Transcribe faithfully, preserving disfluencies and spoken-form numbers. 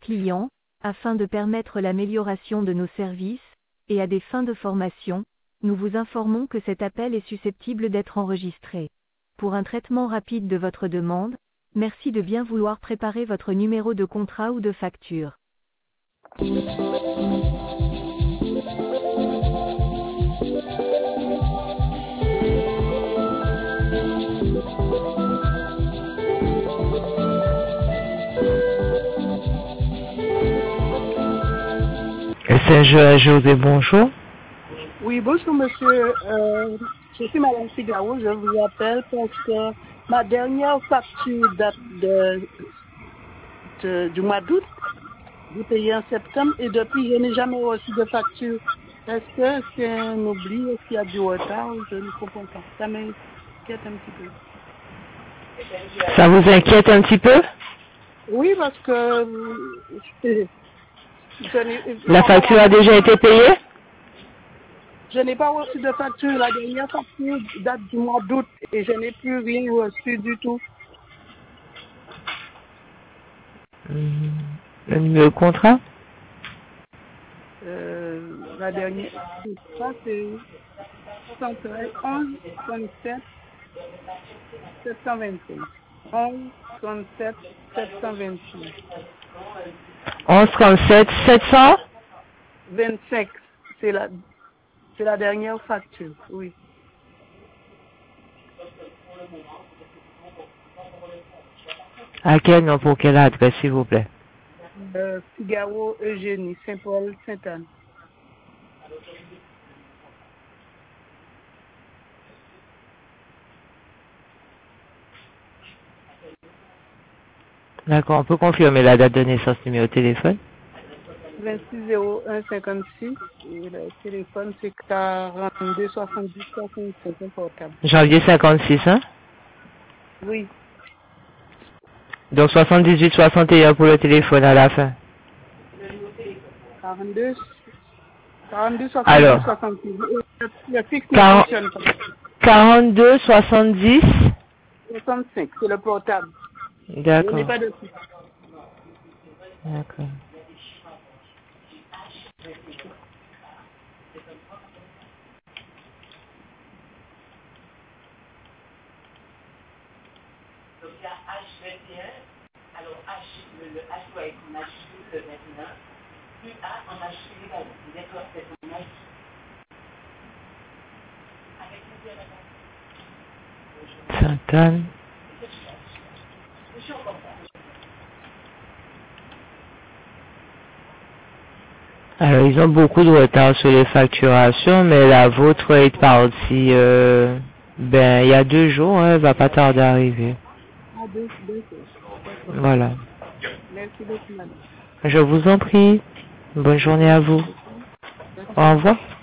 clients, afin de permettre l'amélioration de nos services, et à des fins de formation, nous vous informons que cet appel est susceptible d'être enregistré. Pour un traitement rapide de votre demande, merci de bien vouloir préparer votre numéro de contrat ou de facture. Saint-José, bonjour. Oui, bonjour monsieur. Euh, je suis Madame Figaro, je vous appelle parce que ma dernière facture date de, de- du mois d'août, j'ai payé en septembre et depuis je n'ai jamais reçu de facture. Est-ce que c'est un oubli, est-ce qu'il y a du retard? Je ne comprends pas. Ça m'inquiète un petit peu. Ça vous inquiète un petit peu? Oui, parce que euh, je, je n'ai La facture a déjà été payée? je n'ai pas reçu de facture. La dernière facture date du mois d'août et je n'ai plus rien reçu du tout. Hmm, Le numéro de contrat? Euh, la dernière, ça c'est onze trente-sept sept cent vingt-cinq. onze trente-sept sept cent vingt-cinq. onze trente-sept sept cents? vingt-cinq, c'est la, c'est la dernière facture, oui. À quel nom, pour quelle adresse, s'il vous plaît? Euh, Figaro, Eugénie, Saint-Paul, Sainte-Anne. D'accord, on peut confirmer la date de naissance, numéro de téléphone? vingt-six zéro un cinquante-six et le téléphone c'est quarante-deux soixante-dix soixante-cinq, un portable. Janvier cinquante-six, hein? Oui, Donc soixante-dix-huit soixante et un pour le téléphone à la fin. quarante-deux, quarante-deux soixante-dix Alors, soixante-six. Le, le fixe ne quarante fonctionne pas. quarante-deux soixante-dix. soixante-cinq, c'est le portable. Je n'ai D'accord. pas de fixe. D'accord. Sainte-Anne. Alors, ils ont beaucoup de retard sur les facturations, mais la vôtre est partie, euh, ben, il y a deux jours, hein, elle va pas tarder à arriver. Ah, deux, deux, d'accord. Voilà. Merci beaucoup, madame. Je vous en prie. Bonne journée à vous. Merci. Au revoir.